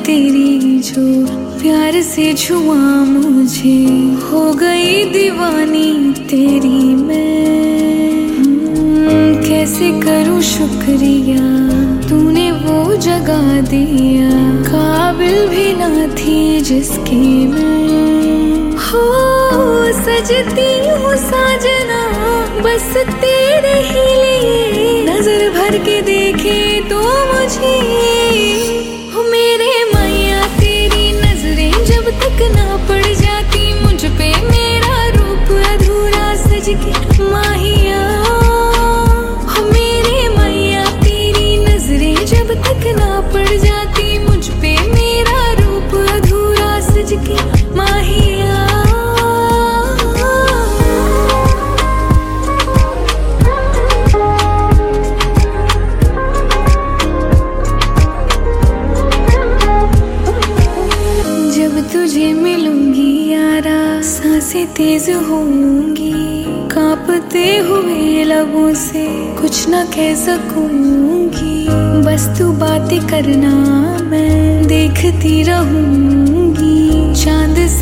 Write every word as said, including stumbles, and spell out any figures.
तेरी जो प्यार से छुआ मुझे, हो गई दीवानी तेरी मैं। कैसे करूं शुक्रिया, तूने वो जगा दिया, काबिल भी ना थी जिसकी मैं। हो सजती हूँ साजना बस तेरे ही लिए, नजर भर के देखे तो मुझे। हो मेरे मैया तेरी नजरें जब तक ना पड़ जाती मुझ पे, मेरा रूप अधूरा सज के माहिया। हो मेरे मैया तेरी नजरें जब तक ना पड़ जाती मुझ पे, मेरा रूप अधूरा सज के माहिया। तुझे मिलूंगी यारा सांसें तेज होंगी, कांपते हुए लबों से कुछ न कह सकूंगी। बस तू बातें करना मैं देखती रहूंगी, चांद